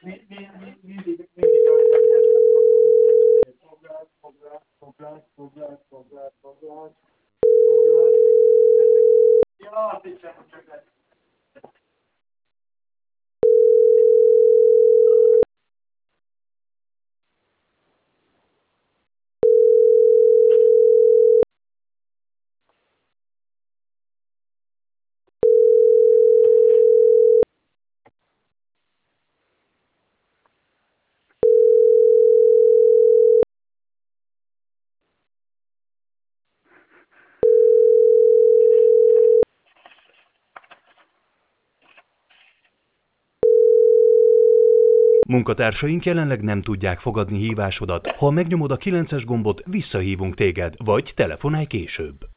mindig azt mondjátok, hogy foglalt. Ja, azt hiszem, hogy csak lesz. Munkatársaink jelenleg nem tudják fogadni hívásodat. Ha megnyomod a 9-es gombot, visszahívunk téged, vagy telefonálj később.